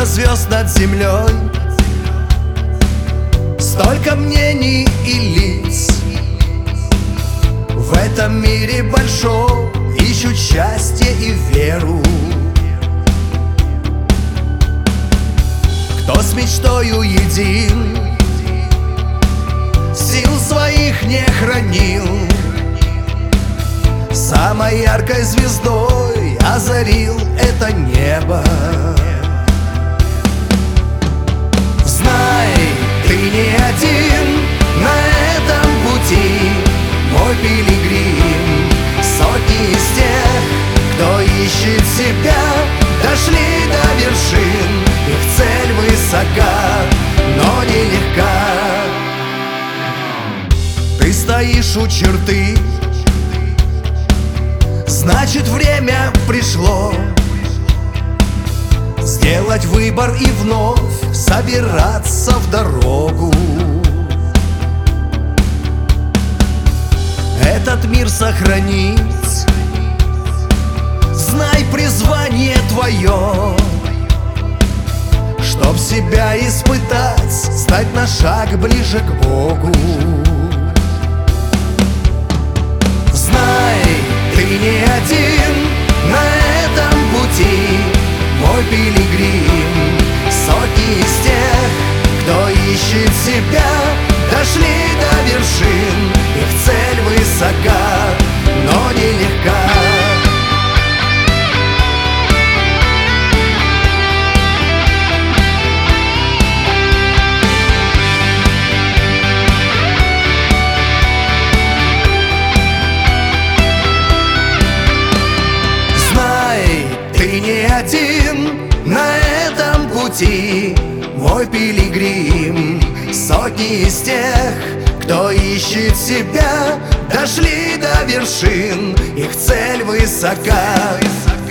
Столько звезд над землей, столько мнений и лиц. В этом мире большом ищут счастье и веру. Кто с мечтою един, сил своих не хранил, самой яркой звездой озарил это небо. Знай, ты не один на этом пути, мой пилигрим. Сотни из тех, кто ищет себя, дошли до вершин. Их цель высока, но нелегка. Ты стоишь у черты, значит, время пришло сделать выбор и вновь собираться в дорогу. Этот мир сохранить, знай призвание твое. Чтоб себя испытать, стать на шаг ближе к Богу. Знай, ты не один на этом пути, мой пилигрим. Сотни из тех, кто ищет себя, дошли до вершин. Их цель высока, но нелегка. Знай, ты не один на этом пути, мой пилигрим. Сотни из тех, кто ищет себя, дошли до вершин. Их цель высока.